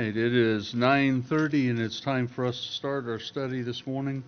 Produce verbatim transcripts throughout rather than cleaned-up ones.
right, it is nine thirty and it's time for us to start our study this morning.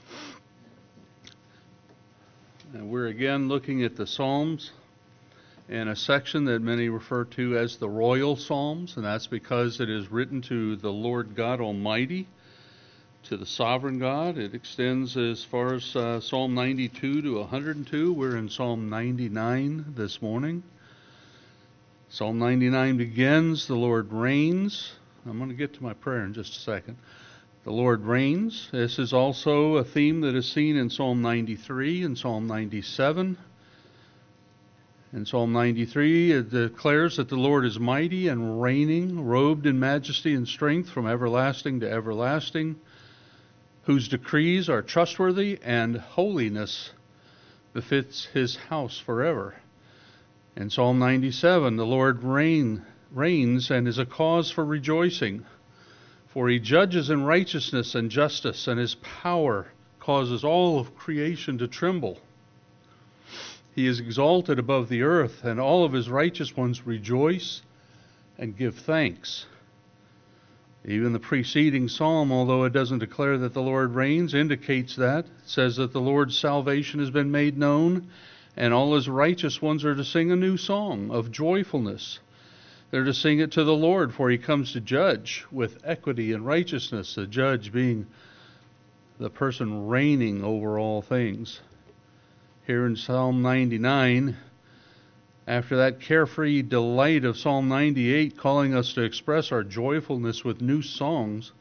And we're again looking at the Psalms in a section that many refer to as the Royal Psalms, and that's because it is written to the Lord God Almighty, to the Sovereign God. It extends as far as uh, Psalm ninety-two to one hundred two. We're in Psalm ninety-nine this morning. Psalm ninety-nine begins, the Lord reigns. I'm going to get to my prayer in just a second. The Lord reigns. This is also a theme that is seen in Psalm ninety-three and Psalm ninety-seven. In Psalm ninety-three, it declares that the Lord is mighty and reigning, robed in majesty and strength from everlasting to everlasting, whose decrees are trustworthy and holiness befits his house forever. In Psalm ninety-seven, the Lord reign, reigns and is a cause for rejoicing, for he judges in righteousness and justice, and his power causes all of creation to tremble. He is exalted above the earth, and all of his righteous ones rejoice and give thanks. Even the preceding psalm, although it doesn't declare that the Lord reigns, indicates that. It says that the Lord's salvation has been made known, and all his righteous ones are to sing a new song of joyfulness. They're to sing it to the Lord, for he comes to judge with equity and righteousness, the judge being the person reigning over all things. Here in Psalm ninety-nine, after that carefree delight of Psalm ninety-eight, calling us to express our joyfulness with new songs,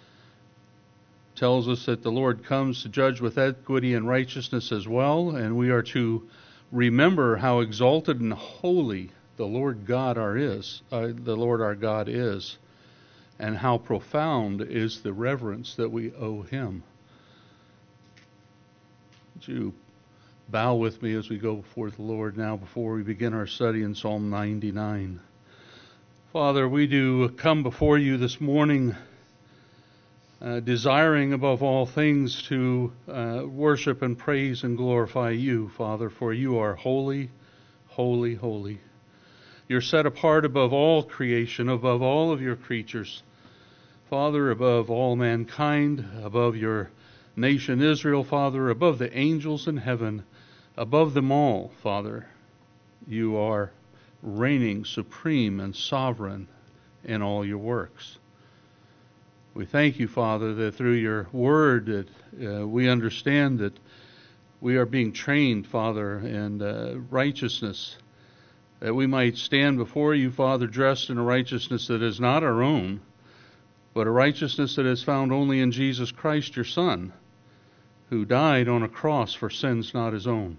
tells us that the Lord comes to judge with equity and righteousness as well, and we are to remember how exalted and holy the Lord God our is, uh, the Lord our God is, and how profound is the reverence that we owe him. Would you bow with me as we go before the Lord now, before we begin our study in Psalm ninety-nine. Father, we do come before you this morning, Uh, desiring above all things to uh, worship and praise and glorify you, Father, for you are holy, holy, holy. You're set apart above all creation, above all of your creatures. Father, above all mankind, above your nation Israel, Father, above the angels in heaven, above them all, Father, you are reigning supreme and sovereign in all your works. We thank you, Father, that through your word that uh, we understand that we are being trained, Father, in uh, righteousness, that we might stand before you, Father, dressed in a righteousness that is not our own, but a righteousness that is found only in Jesus Christ, your Son, who died on a cross for sins not his own.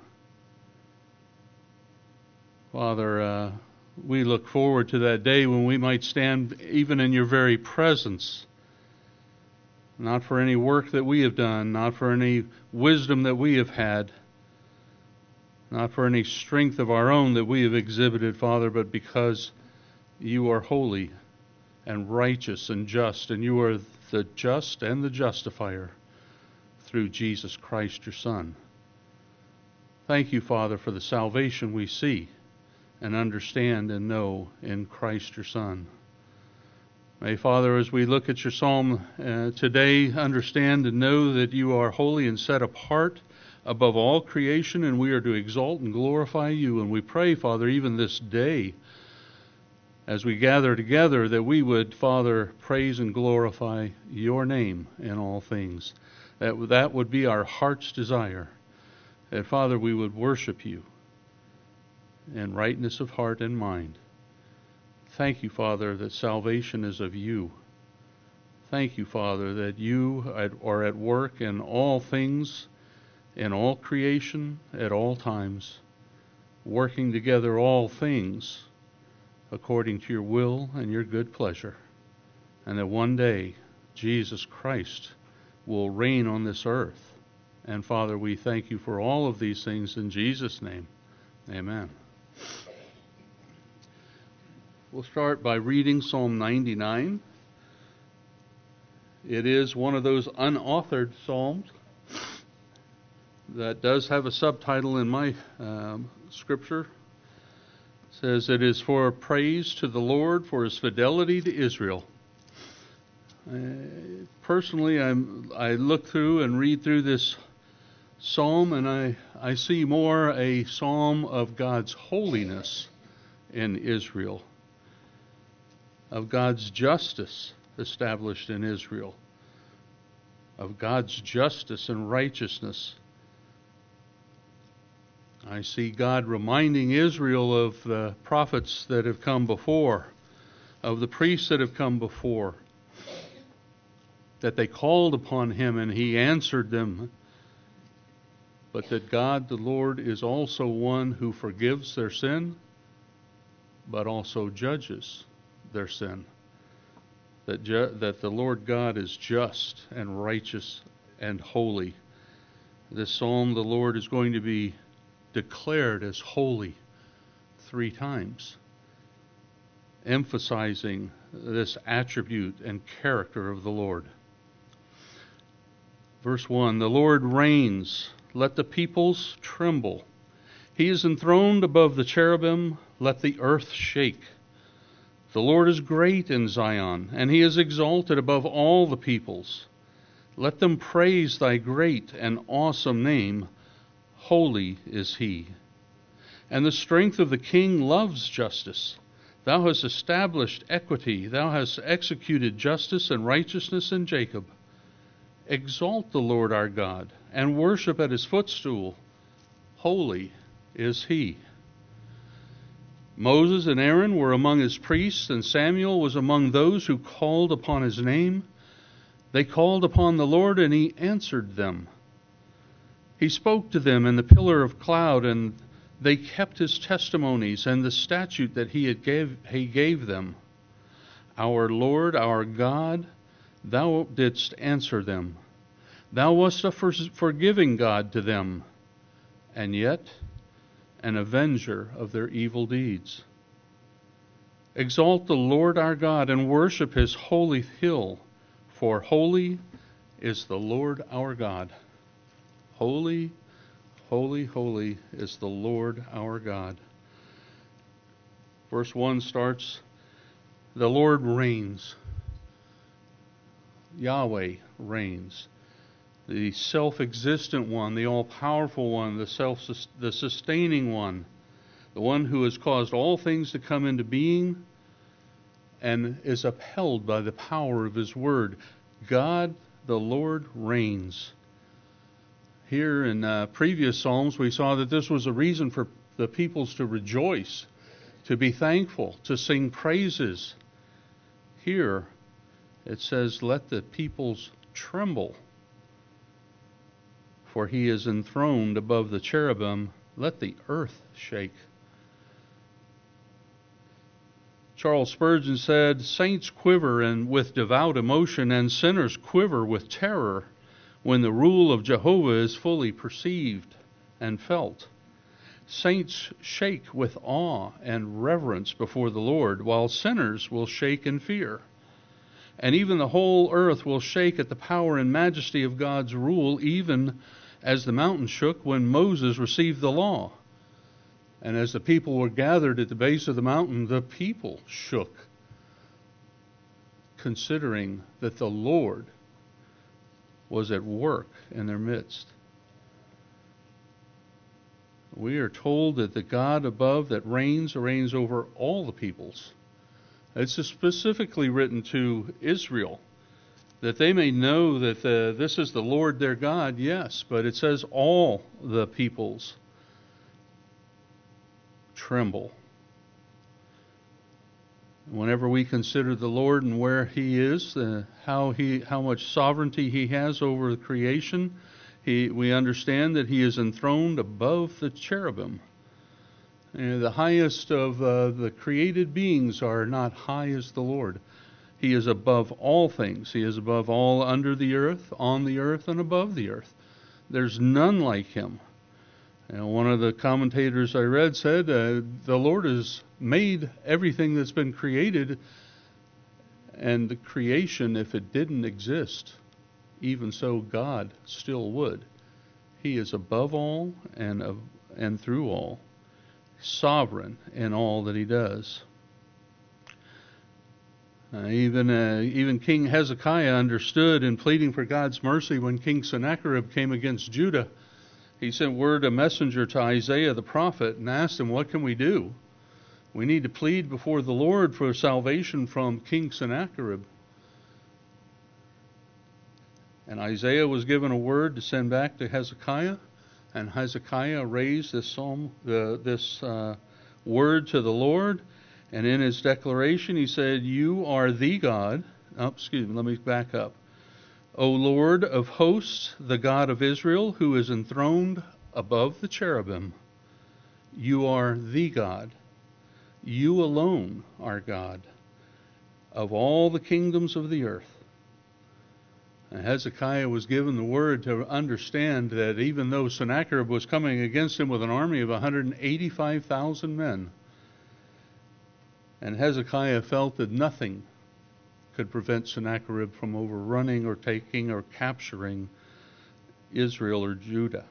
Father, uh, we look forward to that day when we might stand even in your very presence, not for any work that we have done, not for any wisdom that we have had, not for any strength of our own that we have exhibited, Father, but because you are holy and righteous and just, and you are the just and the justifier through Jesus Christ, your Son. Thank you, Father, for the salvation we see and understand and know in Christ, your Son. May, Father, as we look at your psalm uh, today, understand and know that you are holy and set apart above all creation, and we are to exalt and glorify you. And we pray, Father, even this day, as we gather together, that we would, Father, praise and glorify your name in all things. That that would be our heart's desire. That, Father, we would worship you in rightness of heart and mind. Thank you, Father, that salvation is of you. Thank you, Father, that you are at work in all things, in all creation, at all times, working together all things according to your will and your good pleasure. And that one day Jesus Christ will reign on this earth. And Father, we thank you for all of these things in Jesus' name. Amen. We'll start by reading Psalm ninety-nine. It is one of those unauthored psalms that does have a subtitle in my um, scripture. It says, "It is for praise to the Lord for his fidelity to Israel. Uh, personally, I'm, I look through and read through this psalm, and I, I see more a psalm of God's holiness in Israel, of God's justice established in Israel, of God's justice and righteousness. I see God reminding Israel of the prophets that have come before, of the priests that have come before, that they called upon him and he answered them, but that God the Lord is also one who forgives their sin, but also judges their sin. That, ju- that the Lord God is just and righteous and holy. This psalm, the Lord is going to be declared as holy three times, emphasizing this attribute and character of the Lord. Verse one, the Lord reigns, let the peoples tremble. He is enthroned above the cherubim, let the earth shake. The Lord is great in Zion, and he is exalted above all the peoples. Let them praise thy great and awesome name. Holy is he. And the strength of the king loves justice. Thou hast established equity. Thou hast executed justice and righteousness in Jacob. Exalt the Lord our God, and worship at his footstool. Holy is he. Moses and Aaron were among his priests, and Samuel was among those who called upon his name. They called upon the Lord, and he answered them. He spoke to them in the pillar of cloud, and they kept his testimonies and the statute that he had gave, he gave them. Our Lord, our God, thou didst answer them. Thou wast a forgiving God to them, and yet an avenger of their evil deeds. Exalt the Lord our God and worship his holy hill, for holy is the Lord our God. Holy, holy, holy is the Lord our God. Verse one starts, the Lord reigns. Yahweh reigns. The self-existent one, the all-powerful one, the self the sustaining one, the one who has caused all things to come into being and is upheld by the power of his word. God, the Lord, reigns. Here in uh, previous Psalms, we saw that this was a reason for the peoples to rejoice, to be thankful, to sing praises. Here, it says, let the peoples tremble. For he is enthroned above the cherubim, let the earth shake. Charles Spurgeon said, saints quiver and with devout emotion, and sinners quiver with terror when the rule of Jehovah is fully perceived and felt. Saints shake with awe and reverence before the Lord, while sinners will shake in fear. And even the whole earth will shake at the power and majesty of God's rule, even as the mountain shook when Moses received the law. And as the people were gathered at the base of the mountain, the people shook, considering that the Lord was at work in their midst. We are told that the God above that reigns, reigns over all the peoples. It's specifically written to Israel, that they may know that the, this is the Lord their God, yes, but it says all the peoples tremble. Whenever we consider the Lord and where he is, uh, how he, how much sovereignty he has over creation, he, we understand that he is enthroned above the cherubim. And the highest of uh, the created beings are not high as the Lord. He is above all things. He is above all under the earth, on the earth, and above the earth. There's none like him. And one of the commentators I read said, uh, the Lord has made everything that's been created, and the creation, if it didn't exist, even so God still would. He is above all and, of, and through all, sovereign in all that he does. Uh, even uh, even King Hezekiah understood in pleading for God's mercy when King Sennacherib came against Judah. He sent word, a messenger to Isaiah the prophet, and asked him, what can we do? We need to plead before the Lord for salvation from King Sennacherib. And Isaiah was given a word to send back to Hezekiah, and Hezekiah raised this psalm, the, this uh, word to the Lord. And in his declaration, he said, you are the God. Oh, excuse me, let me back up. O Lord of hosts, the God of Israel, who is enthroned above the cherubim. You are the God. You alone are God of all the kingdoms of the earth. And Hezekiah was given the word to understand that even though Sennacherib was coming against him with an army of one hundred eighty-five thousand men, and Hezekiah felt that nothing could prevent Sennacherib from overrunning or taking or capturing Israel or Judah.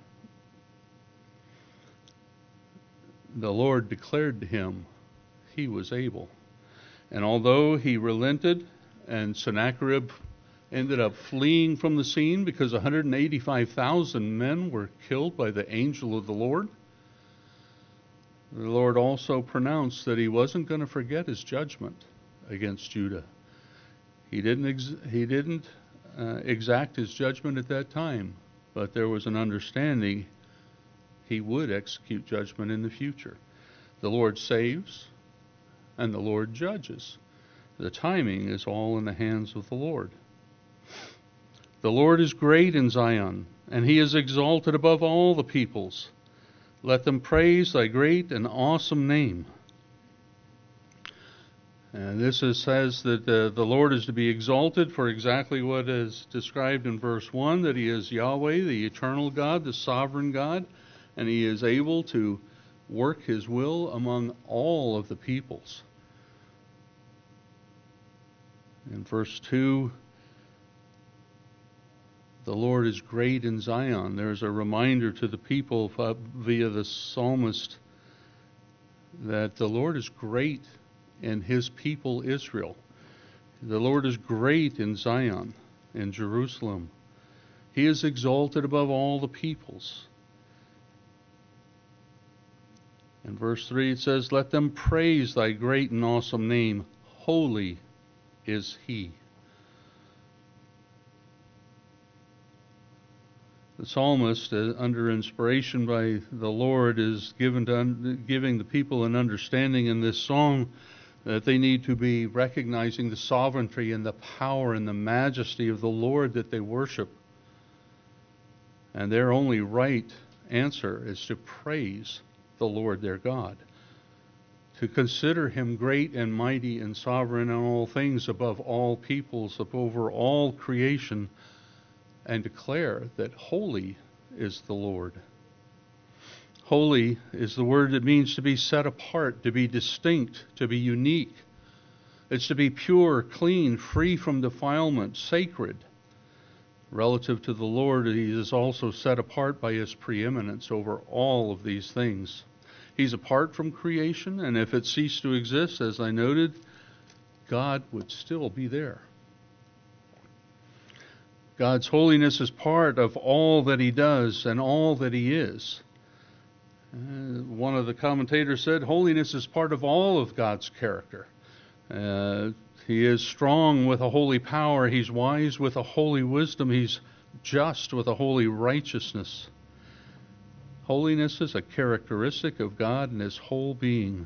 The Lord declared to him he was able. And although he relented and Sennacherib ended up fleeing from the scene because one hundred eighty-five thousand men were killed by the angel of the Lord, the Lord also pronounced that he wasn't going to forget his judgment against Judah. He didn't ex- he didn't uh, exact his judgment at that time, but there was an understanding he would execute judgment in the future. The Lord saves and the Lord judges. The timing is all in the hands of the Lord. The Lord is great in Zion, and he is exalted above all the peoples. Let them praise thy great and awesome name. And this is, says that uh, the Lord is to be exalted for exactly what is described in verse one, that he is Yahweh, the eternal God, the sovereign God, and he is able to work his will among all of the peoples. In verse two, the Lord is great in Zion. There's a reminder to the people via the psalmist that the Lord is great in his people Israel. The Lord is great in Zion, in Jerusalem. He is exalted above all the peoples. In verse three it says, let them praise thy great and awesome name. Holy is he. The psalmist, uh, under inspiration by the Lord, is given to un- giving the people an understanding in this song that they need to be recognizing the sovereignty and the power and the majesty of the Lord that they worship. And their only right answer is to praise the Lord their God, to consider him great and mighty and sovereign in all things, above all peoples, over all creation, and declare that holy is the Lord. Holy is the word that means to be set apart, to be distinct, to be unique. It's to be pure, clean, free from defilement, sacred. Relative to the Lord, he is also set apart by his preeminence over all of these things. He's apart from creation, and if it ceased to exist, as I noted, God would still be there. God's holiness is part of all that he does and all that he is. Uh, one of the commentators said, holiness is part of all of God's character. Uh, he is strong with a holy power. He's wise with a holy wisdom. He's just with a holy righteousness. Holiness is a characteristic of God and his whole being.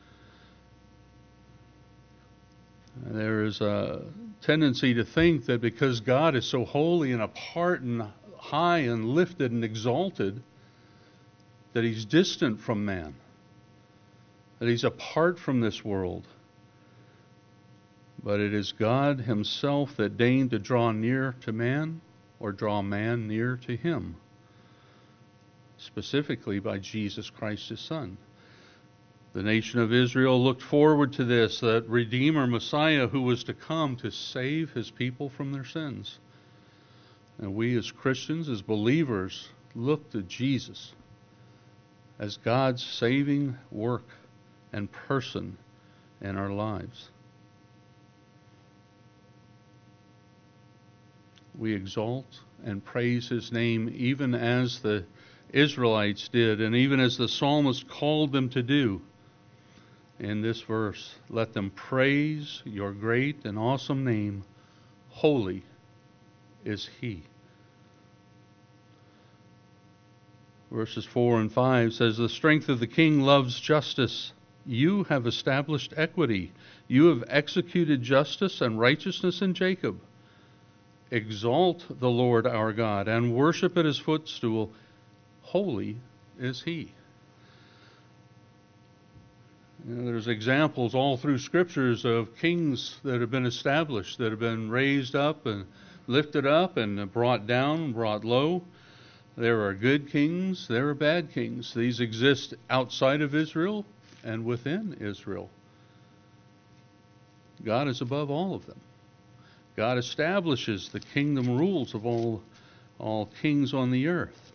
There is a tendency to think that because God is so holy and apart and high and lifted and exalted, that he's distant from man, that he's apart from this world. But it is God himself that deigned to draw near to man, or draw man near to him, specifically by Jesus Christ his Son. The nation of Israel looked forward to this, that Redeemer, Messiah, who was to come to save his people from their sins. And we as Christians, as believers, look to Jesus as God's saving work and person in our lives. we exalt and praise his name even as the Israelites did, and even as the psalmist called them to do in this verse. Let them praise your great and awesome name. Holy is he. Verses four and five says, the strength of the king loves justice. You have established equity. You have executed justice and righteousness in Jacob. Exalt the Lord our God and worship at his footstool. Holy is he. You know, there's examples all through scriptures of kings that have been established, that have been raised up and lifted up and brought down, brought low. There are good kings, there are bad kings. These exist outside of Israel and within Israel. God is above all of them. God establishes the kingdom rules of all, all kings on the earth.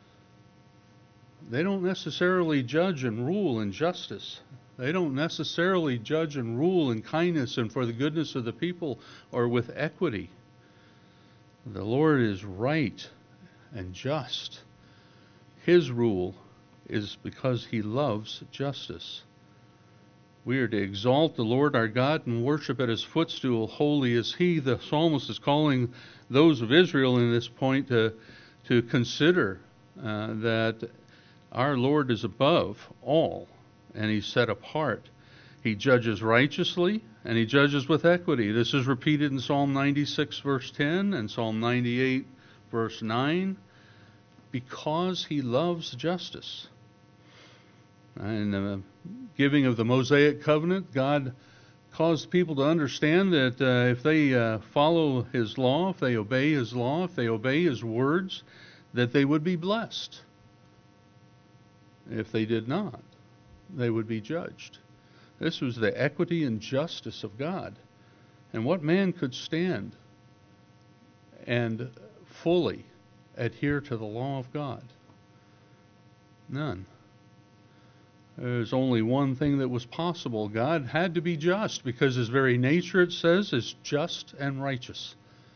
They don't necessarily judge and rule in justice. They don't necessarily judge and rule in kindness and for the goodness of the people or with equity. The Lord is right and just. His rule is because he loves justice. We are to exalt the Lord our God and worship at his footstool. Holy is he. The psalmist is calling those of Israel in this point to, to consider uh, that our Lord is above all, and he's set apart. He judges righteously, and he judges with equity. This is repeated in Psalm ninety-six, verse ten, and Psalm ninety-eight, verse nine, because he loves justice. In the giving of the Mosaic covenant, God caused people to understand that uh, if they uh, follow his law, if they obey his law, if they obey his words, that they would be blessed. If they did not, they would be judged. This was the equity and justice of God. And what man could stand and fully adhere to the law of God? None. There's only one thing that was possible. God had to be just because his very nature, it says, is just and righteous.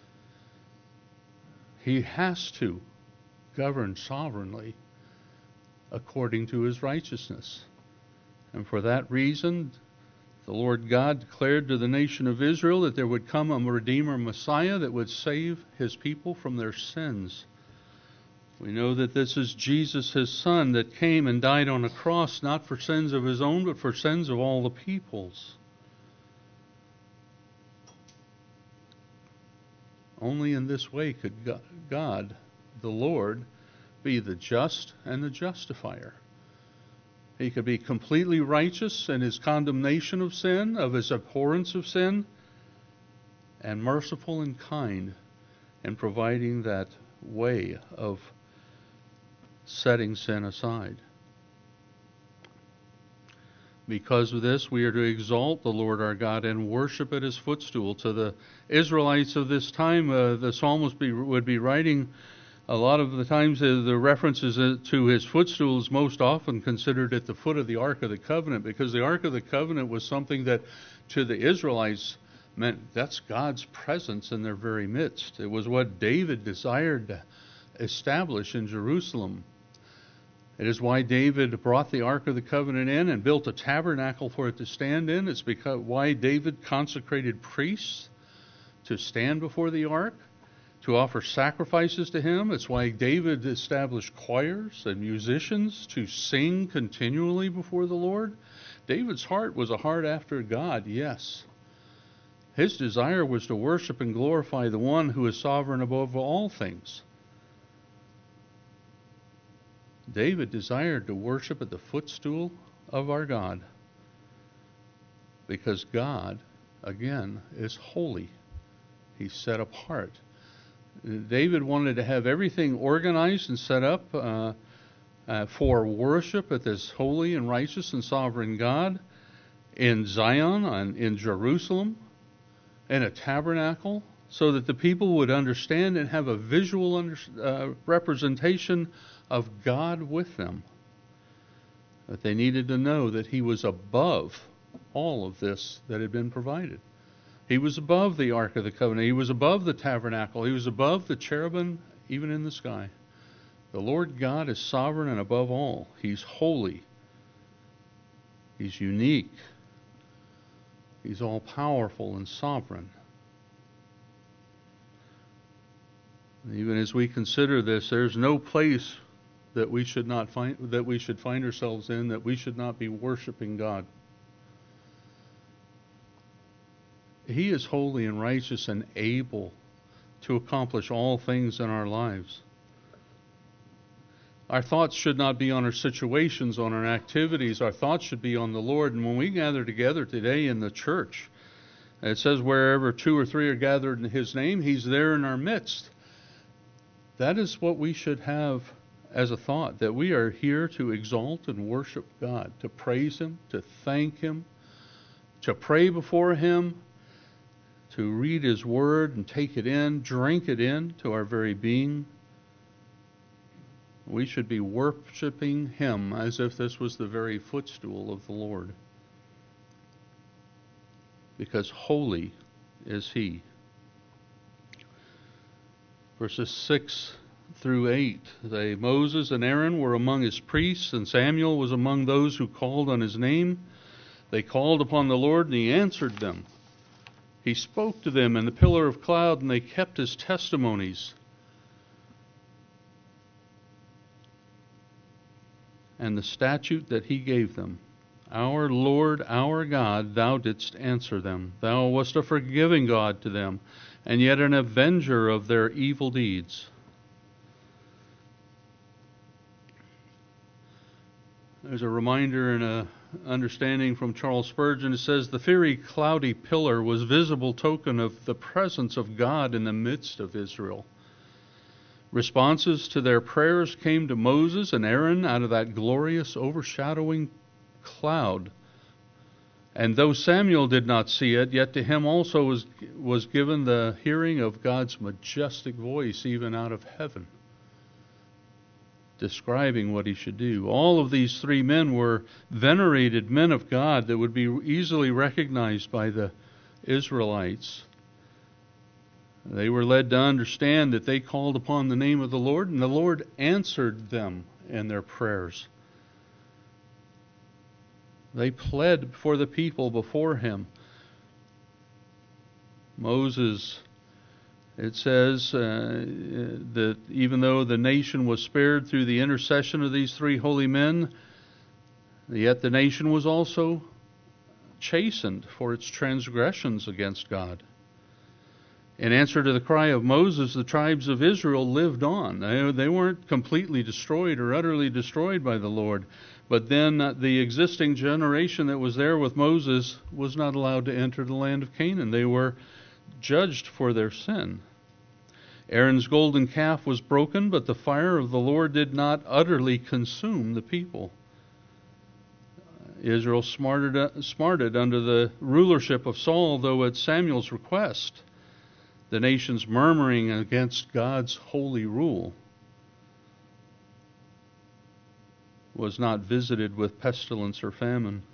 He has to govern sovereignly according to his righteousness. And for that reason, the Lord God declared to the nation of Israel that there would come a Redeemer Messiah that would save his people from their sins. We know that this is Jesus, his Son, that came and died on a cross, not for sins of his own, but for sins of all the peoples. Only in this way could God, the Lord, be the just and the justifier. He could be completely righteous in his condemnation of sin, of his abhorrence of sin, and merciful and kind in providing that way of setting sin aside. Because of this, we are to exalt the Lord our God and worship at his footstool. To the Israelites of this time, uh, the psalmist be, would be writing a lot of the times uh, the references to his footstool is most often considered at the foot of the Ark of the Covenant, because the Ark of the Covenant was something that to the Israelites meant that's God's presence in their very midst. It was what David desired to establish in Jerusalem. It is why David brought the Ark of the Covenant in and built a tabernacle for it to stand in. It's because why David consecrated priests to stand before the Ark, to offer sacrifices to him. It's why David established choirs and musicians to sing continually before the Lord. David's heart was a heart after God, yes. His desire was to worship and glorify the one who is sovereign above all things. David desired to worship at the footstool of our God because God, again, is holy. He's set apart. David wanted to have everything organized and set up uh, uh, for worship at this holy and righteous and sovereign God in Zion and in Jerusalem, in a tabernacle, so that the people would understand and have a visual under, uh, representation of God with them. That they needed to know that he was above all of this that had been provided. He was above the Ark of the Covenant. He was above the tabernacle. He was above the cherubim, even in the sky. The Lord God is sovereign and above all. He's holy. He's unique. He's all-powerful and sovereign. Even as we consider this, there's no place that we should not find that we should find ourselves in that we should not be worshiping God. He is holy and righteous and able to accomplish all things in our lives. Our thoughts should not be on our situations, on our activities. Our thoughts should be on the Lord. And when we gather together today in the church, it says wherever two or three are gathered in His name, He's there in our midst. That is what we should have as a thought, that we are here to exalt and worship God, to praise Him, to thank Him, to pray before Him, to read His Word and take it in, drink it in to our very being. We should be worshiping Him as if this was the very footstool of the Lord, because holy is He. Verses six through eight, they, Moses and Aaron were among His priests, and Samuel was among those who called on His name. They called upon the Lord, and He answered them. He spoke to them in the pillar of cloud, and they kept His testimonies and the statute that He gave them. Our Lord, our God, Thou didst answer them. Thou wast a forgiving God to them, and yet an avenger of their evil deeds. There's a reminder and a understanding from Charles Spurgeon. It says, the fiery cloudy pillar was visible token of the presence of God in the midst of Israel. Responses to their prayers came to Moses and Aaron out of that glorious overshadowing cloud. And though Samuel did not see it, yet to him also was, was given the hearing of God's majestic voice even out of heaven, describing what he should do. All of these three men were venerated men of God that would be easily recognized by the Israelites. They were led to understand that they called upon the name of the Lord, and the Lord answered them in their prayers. They pled for the people before Him. Moses, it says uh, that even though the nation was spared through the intercession of these three holy men, yet the nation was also chastened for its transgressions against God. In answer to the cry of Moses, the tribes of Israel lived on. They, they weren't completely destroyed or utterly destroyed by the Lord. But then uh, the existing generation that was there with Moses was not allowed to enter the land of Canaan. They were judged for their sin. Aaron's golden calf was broken, but the fire of the Lord did not utterly consume the people. Israel smarted, uh, smarted under the rulership of Saul, though at Samuel's request. The nation's murmuring against God's holy rule was not visited with pestilence or famine.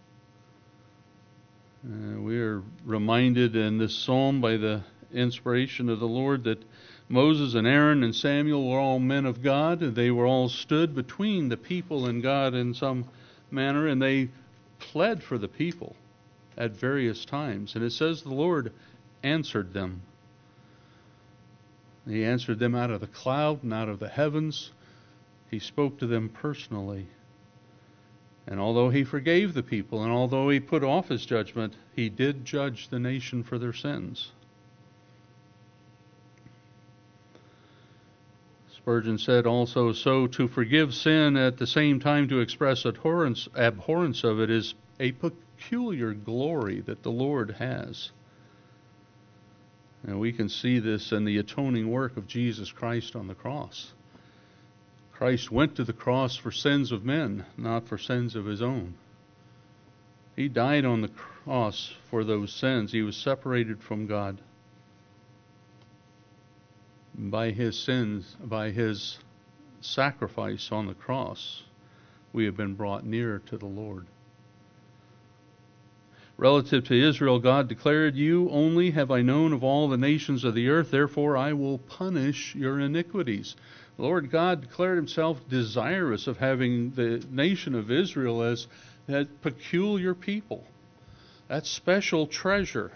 Uh, we are reminded in this psalm by the inspiration of the Lord that Moses and Aaron and Samuel were all men of God. They were all stood between the people and God in some manner, and they pled for the people at various times. And it says the Lord answered them. He answered them out of the cloud and out of the heavens. He spoke to them personally. And although He forgave the people, and although He put off His judgment, He did judge the nation for their sins. Spurgeon said also, so to forgive sin at the same time to express abhorrence, abhorrence of it is a peculiar glory that the Lord has. And we can see this in the atoning work of Jesus Christ on the cross. Christ went to the cross for sins of men, not for sins of His own. He died on the cross for those sins. He was separated from God. By His sins, by His sacrifice on the cross, we have been brought near to the Lord. Relative to Israel, God declared, "You only have I known of all the nations of the earth, therefore I will punish your iniquities." The Lord God declared himself desirous of having the nation of Israel as that peculiar people, that special treasure.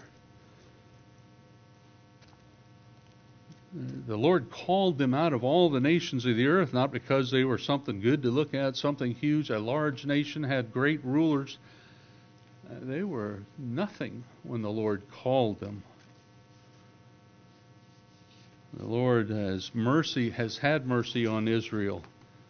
The Lord called them out of all the nations of the earth, not because they were something good to look at, something huge. A large nation had great rulers. They were nothing when the Lord called them. The Lord has mercy, has had mercy on Israel,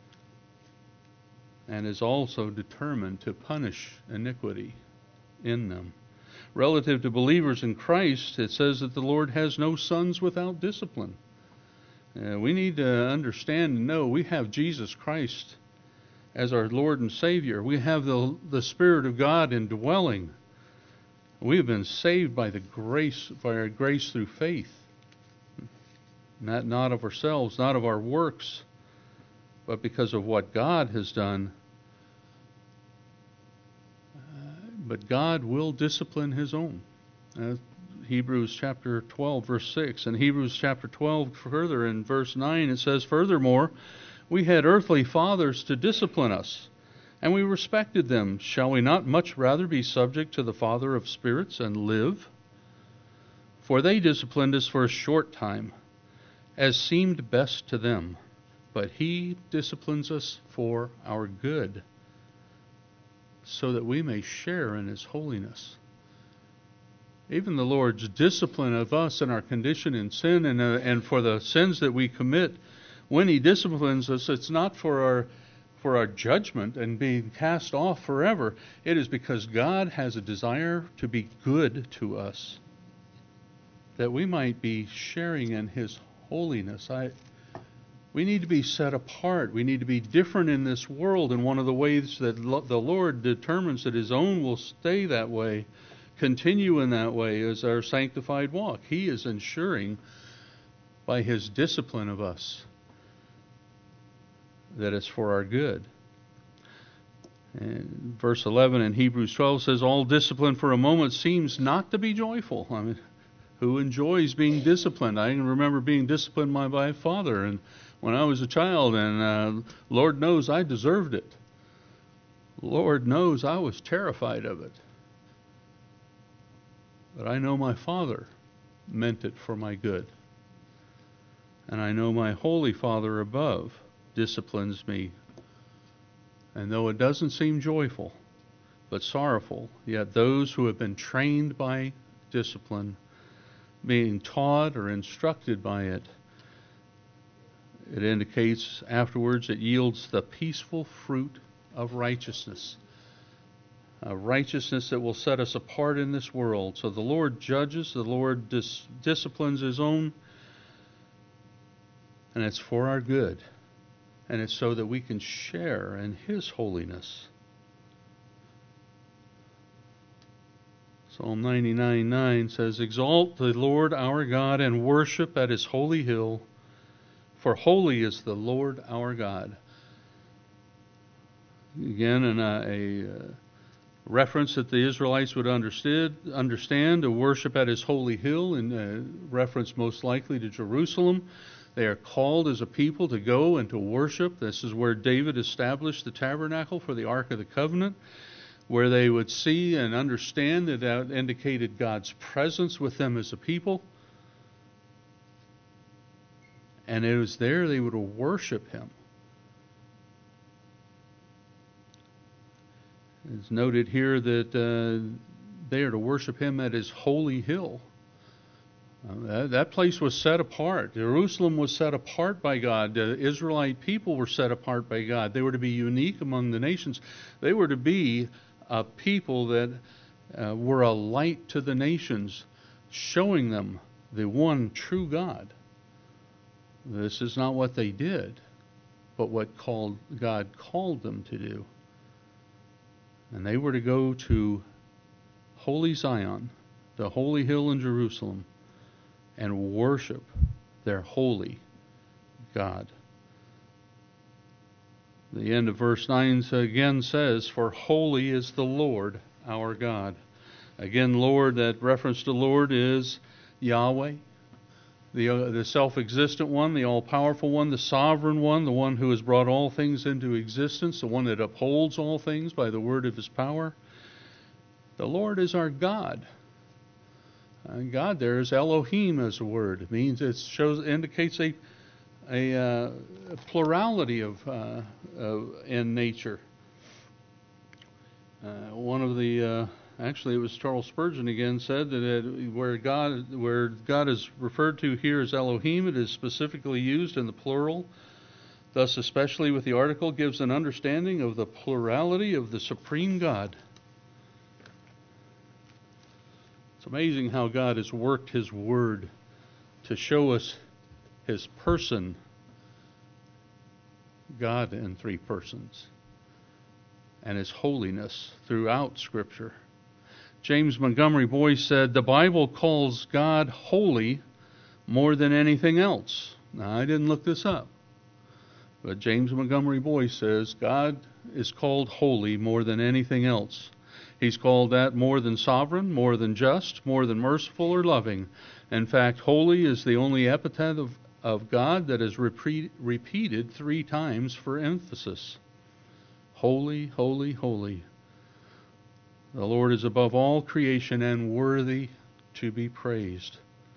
and is also determined to punish iniquity in them. Relative to believers in Christ, it says that the Lord has no sons without discipline. Uh, we need to understand and know we have Jesus Christ as our Lord and Savior. We have the, the Spirit of God indwelling. We have been saved by the grace, by our grace through faith. Not, not of ourselves, not of our works, but because of what God has done. Uh, but God will discipline his own. Uh, Hebrews chapter twelve, verse six. And Hebrews chapter twelve, further in verse nine, it says, "Furthermore, we had earthly fathers to discipline us, and we respected them. Shall we not much rather be subject to the Father of spirits and live? For they disciplined us for a short time, as seemed best to them, but he disciplines us for our good, so that we may share in his holiness." Even the Lord's discipline of us and our condition in sin, and, uh, and for the sins that we commit, when he disciplines us, it's not for our for our judgment and being cast off forever. It is because God has a desire to be good to us, that we might be sharing in his holiness. I, we need to be set apart. We need to be different in this world, and one of the ways that lo- the Lord determines that his own will stay that way, continue in that way, is our sanctified walk. He is ensuring by his discipline of us that it's for our good. And verse eleven in Hebrews twelve says, "All discipline for a moment seems not to be joyful." I mean, who enjoys being disciplined? I can remember being disciplined by my father, and when I was a child, and uh, Lord knows I deserved it. Lord knows I was terrified of it. But I know my Father meant it for my good. And I know my Holy Father above disciplines me. And though it doesn't seem joyful, but sorrowful, yet those who have been trained by discipline, being taught or instructed by it, it indicates afterwards it yields the peaceful fruit of righteousness. A righteousness that will set us apart in this world. So the Lord judges, the Lord dis- disciplines his own, and it's for our good. And it's so that we can share in his holiness. Psalm ninety-nine nine says, "Exalt the Lord our God and worship at his holy hill, for holy is the Lord our God." Again, in a, a uh, reference that the Israelites would understood, understand, to worship at his holy hill, in uh, reference most likely to Jerusalem. They are called as a people to go and to worship. This is where David established the tabernacle for the Ark of the Covenant, where they would see and understand that that indicated God's presence with them as a people. And it was there they would worship him. It's noted here that uh, they are to worship him at his holy hill. Uh, that, that place was set apart. Jerusalem was set apart by God. The Israelite people were set apart by God. They were to be unique among the nations. They were to be a people that uh, were a light to the nations, showing them the one true God. This is not what they did, but what called God called them to do. And they were to go to Holy Zion, the holy hill in Jerusalem, and worship their holy God. The end of verse nine again says, "For holy is the Lord our God." Again, Lord, that reference to Lord is Yahweh, the, uh, the self-existent one, the all-powerful one, the sovereign one, the one who has brought all things into existence, the one that upholds all things by the word of his power. The Lord is our God. And God there is Elohim as a word. It means it shows indicates a a, uh, a plurality of, uh, of in nature. Uh, one of the uh, actually it was Charles Spurgeon again said that it, where God where God is referred to here as Elohim, it is specifically used in the plural. Thus, especially with the article, gives an understanding of the plurality of the supreme God. It's amazing how God has worked his word to show us his person, God in three persons, and his holiness throughout Scripture. James Montgomery Boyce said, "The Bible calls God holy more than anything else." Now, I didn't look this up, but James Montgomery Boyce says God is called holy more than anything else. He's called that more than sovereign, more than just, more than merciful or loving. In fact, holy is the only epithet of, of God that is repeat, repeated three times for emphasis. Holy, holy, holy. The Lord is above all creation and worthy to be praised.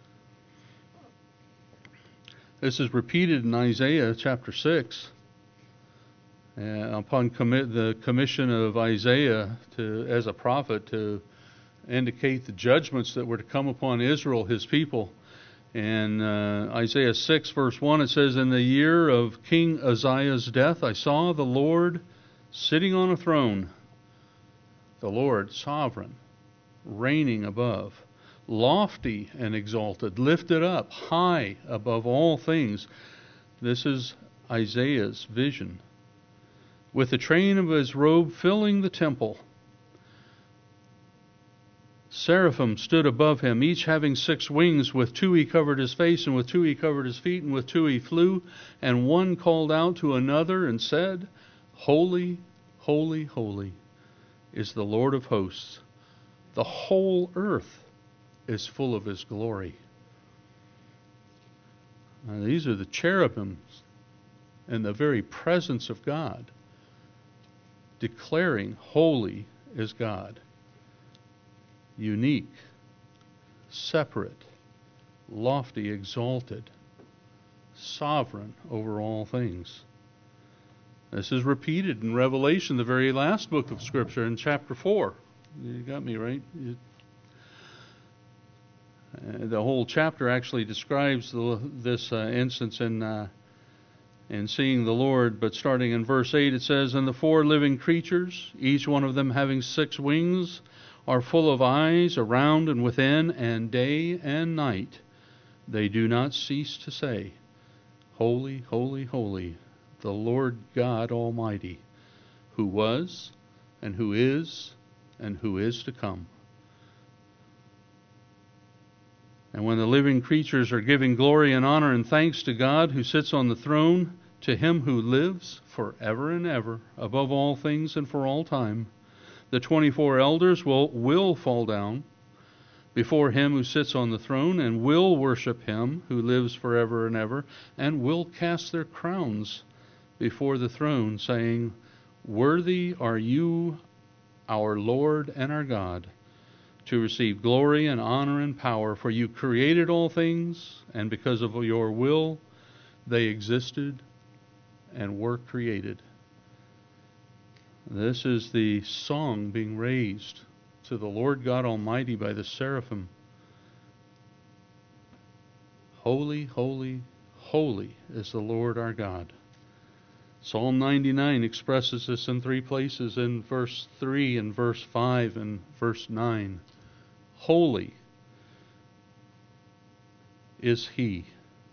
This is repeated in Isaiah chapter six. Uh, upon commit, the commission of Isaiah to, as a prophet to indicate the judgments that were to come upon Israel, his people. In uh, Isaiah six, verse one, it says, "In the year of King Uzziah's death, I saw the Lord sitting on a throne, the Lord sovereign, reigning above, lofty and exalted, lifted up high above all things." This is Isaiah's vision. "With the train of his robe filling the temple. Seraphim stood above him, each having six wings. With two he covered his face, and with two he covered his feet, and with two he flew. And one called out to another and said, Holy, holy, holy is the Lord of hosts. The whole earth is full of his glory." Now, these are the cherubims in the very presence of God, declaring holy is God, unique, separate, lofty, exalted, sovereign over all things. This is repeated in Revelation, the very last book of Scripture, in chapter four. You got me right? You, uh, the whole chapter actually describes the, this uh, instance in uh, in seeing the Lord, but starting in verse eight it says, "And the four living creatures, each one of them having six wings, are full of eyes around and within, and day and night they do not cease to say, Holy, holy, holy, the Lord God Almighty, who was, and who is, and who is to come." And when the living creatures are giving glory and honor and thanks to God who sits on the throne, to him who lives forever and ever, above all things and for all time, the twenty-four elders will, will fall down before him who sits on the throne, and will worship him who lives forever and ever, and will cast their crowns before the throne, saying, Worthy are you, our Lord and our God, to receive glory and honor and power, for you created all things, and because of your will they existed and were created. This is the song being raised to the Lord God Almighty by the seraphim. Holy, holy, holy is the Lord our God. Psalm ninety-nine expresses this in three places, in verse three and verse five and verse nine. Holy is he.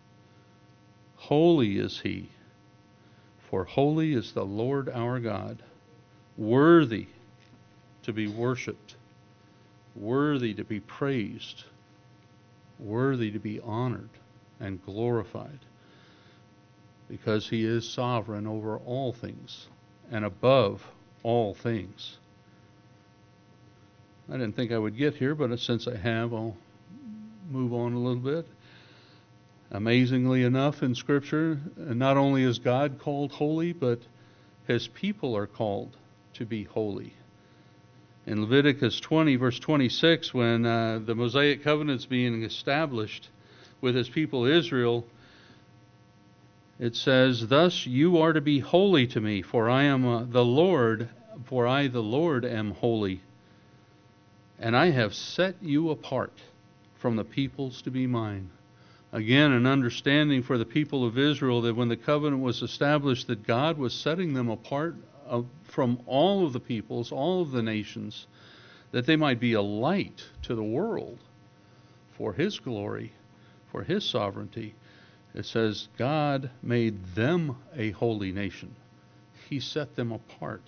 Holy is he. For holy is the Lord our God, worthy to be worshipped, worthy to be praised, worthy to be honored and glorified, because he is sovereign over all things and above all things. I didn't think I would get here, but since I have, I'll move on a little bit. Amazingly enough, in Scripture, not only is God called holy, but His people are called to be holy. In Leviticus twenty, verse twenty-six, when uh, the Mosaic covenant's being established with His people Israel, it says, "Thus you are to be holy to me, for I am uh, the Lord, for I the Lord am holy, and I have set you apart from the peoples to be mine." Again, an understanding for the people of Israel that when the covenant was established, that God was setting them apart of, from all of the peoples, all of the nations, that they might be a light to the world for His glory, for His sovereignty. It says God made them a holy nation. He set them apart.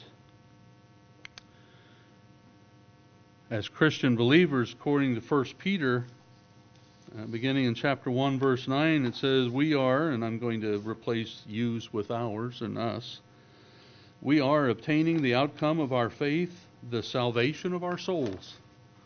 As Christian believers, according to First Peter, Uh, beginning in chapter one, verse nine, it says, "We are," and I'm going to replace "yous" with "ours" and "us." "We are obtaining the outcome of our faith, the salvation of our souls.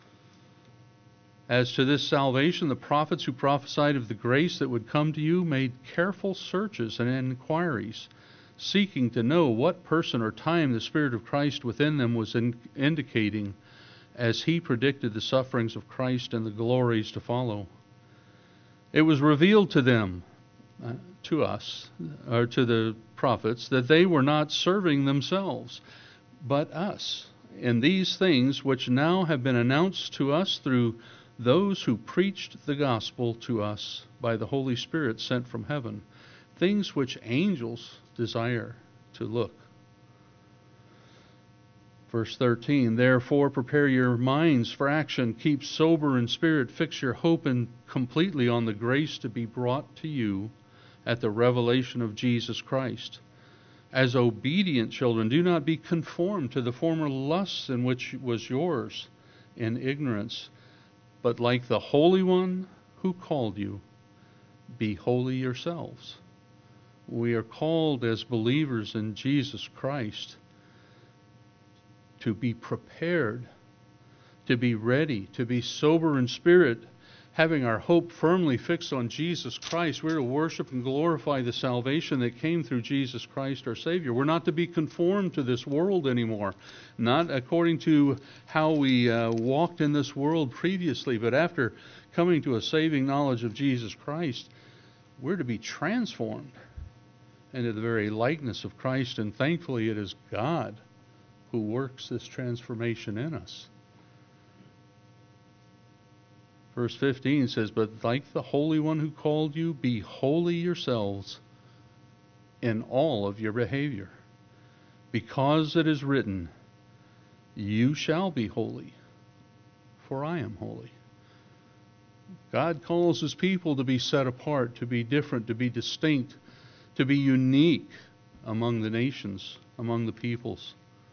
As to this salvation, the prophets who prophesied of the grace that would come to you made careful searches and inquiries, seeking to know what person or time the Spirit of Christ within them was in- indicating as He predicted the sufferings of Christ and the glories to follow. It was revealed to them, uh, to us, or to the prophets, that they were not serving themselves, but us, in these things which now have been announced to us through those who preached the gospel to us by the Holy Spirit sent from heaven, things which angels desire to look." Verse thirteen, "Therefore prepare your minds for action, keep sober in spirit, fix your hope in completely on the grace to be brought to you at the revelation of Jesus Christ. As obedient children, do not be conformed to the former lusts in which was yours in ignorance, but like the Holy One who called you, be holy yourselves." We are called as believers in Jesus Christ to be prepared, to be ready, to be sober in spirit, having our hope firmly fixed on Jesus Christ. We're to worship and glorify the salvation that came through Jesus Christ our Savior. We're not to be conformed to this world anymore, not according to how we uh, walked in this world previously, but after coming to a saving knowledge of Jesus Christ, we're to be transformed into the very likeness of Christ, and thankfully it is God who works this transformation in us. Verse fifteen says, "But like the Holy One who called you, be holy yourselves in all of your behavior, because it is written, you shall be holy, for I am holy." God calls His people to be set apart, to be different, to be distinct, to be unique among the nations, among the peoples.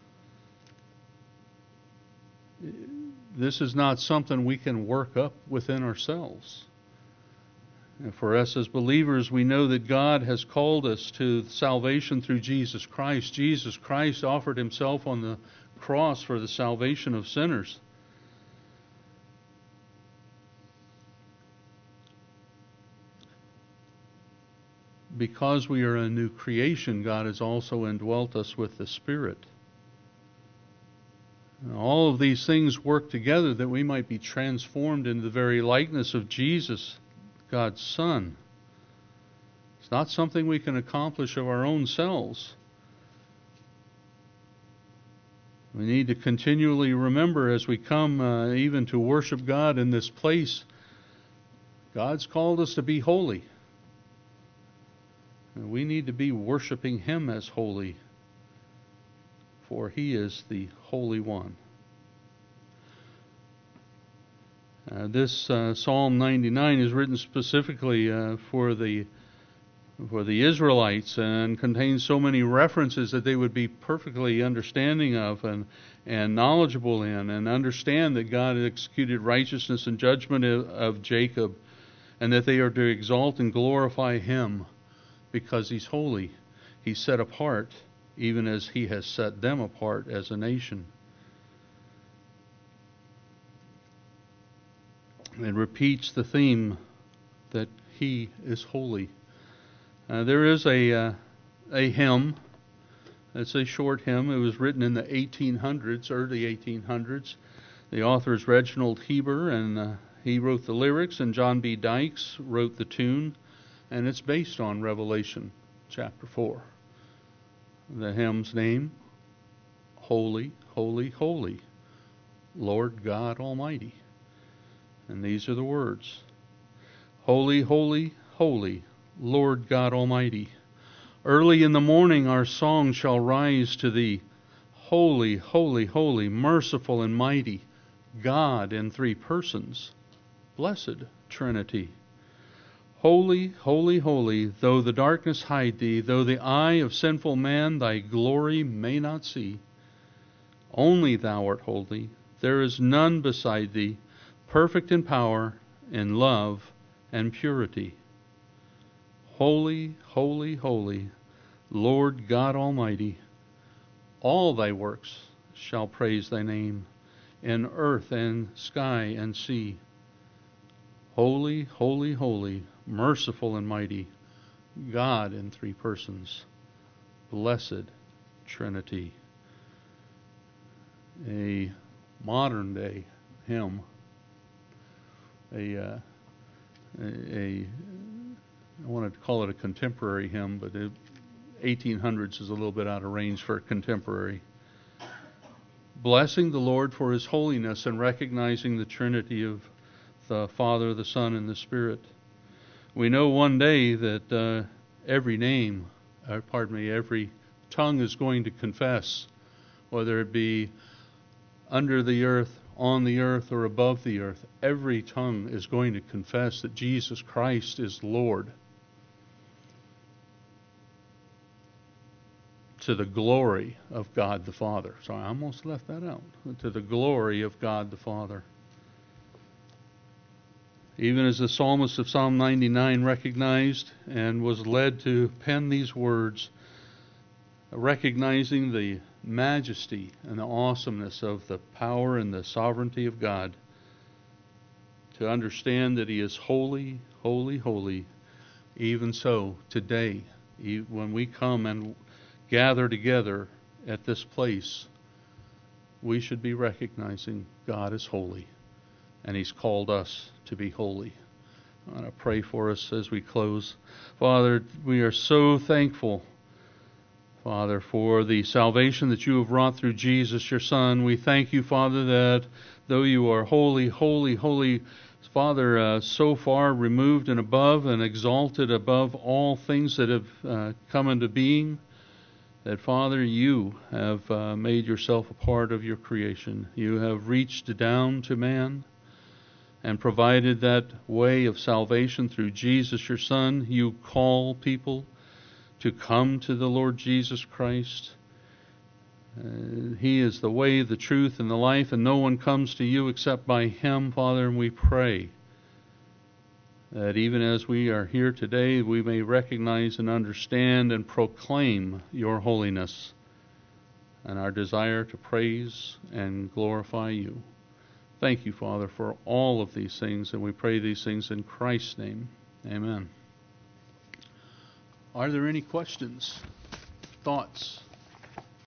This is not something we can work up within ourselves. And for us as believers, we know that God has called us to salvation through Jesus Christ. Jesus Christ offered Himself on the cross for the salvation of sinners. Because we are a new creation, God has also indwelt us with the Spirit. All of these things work together that we might be transformed into the very likeness of Jesus, God's Son. It's not something we can accomplish of our own selves. We need to continually remember as we come uh, even to worship God in this place, God's called us to be holy. And we need to be worshiping Him as holy, for He is the Holy One. Uh, this uh, Psalm ninety-nine is written specifically uh, for the for the Israelites and contains so many references that they would be perfectly understanding of and and knowledgeable in, and understand that God had executed righteousness and judgment of, of Jacob, and that they are to exalt and glorify Him because He's holy. He's set apart, even as He has set them apart as a nation. It repeats the theme that He is holy. Uh, there is a uh, a hymn. It's a short hymn. It was written in the eighteen hundreds, early eighteen hundreds. The author is Reginald Heber, and uh, he wrote the lyrics, and John B. Dykes wrote the tune, and it's based on Revelation chapter four. The hymn's name, Holy, Holy, Holy, Lord God Almighty. And these are the words. Holy, holy, holy, Lord God Almighty. Early in the morning our song shall rise to Thee. Holy, holy, holy, merciful and mighty, God in three persons, blessed Trinity. Holy, holy, holy, though the darkness hide Thee, though the eye of sinful man Thy glory may not see. Only Thou art holy, there is none beside Thee, perfect in power, in love, and purity. Holy, holy, holy, Lord God Almighty, all Thy works shall praise Thy name, in earth and sky and sea. Holy, holy, holy, merciful and mighty, God in three persons, blessed Trinity. A modern day hymn, a, uh, a, a I wanted to call it a contemporary hymn, but the eighteen hundreds is a little bit out of range for contemporary. Blessing the Lord for His holiness and recognizing the Trinity of the Father, the Son, and the Spirit. We know one day that uh, every name, uh, pardon me, every tongue is going to confess, whether it be under the earth, on the earth, or above the earth. Every tongue is going to confess that Jesus Christ is Lord, to the glory of God the Father. So I almost left that out. To the glory of God the Father. Even as the psalmist of Psalm ninety-nine recognized and was led to pen these words, recognizing the majesty and the awesomeness of the power and the sovereignty of God, to understand that He is holy, holy, holy. Even so, today, when we come and gather together at this place, we should be recognizing God is holy, and He's called us to be holy. I want to pray for us as we close. Father, we are so thankful, Father, for the salvation that You have wrought through Jesus, Your Son. We thank You, Father, that though You are holy, holy, holy, Father, uh, so far removed and above and exalted above all things that have uh, come into being, that, Father, You have uh, made Yourself a part of Your creation. You have reached down to man and provided that way of salvation through Jesus, Your Son. You call people to come to the Lord Jesus Christ. Uh, he is the way, the truth, and the life, and no one comes to You except by Him, Father, and we pray that even as we are here today, we may recognize and understand and proclaim Your holiness and our desire to praise and glorify You. Thank You, Father, for all of these things, and we pray these things in Christ's name. Amen. Are there any questions, thoughts?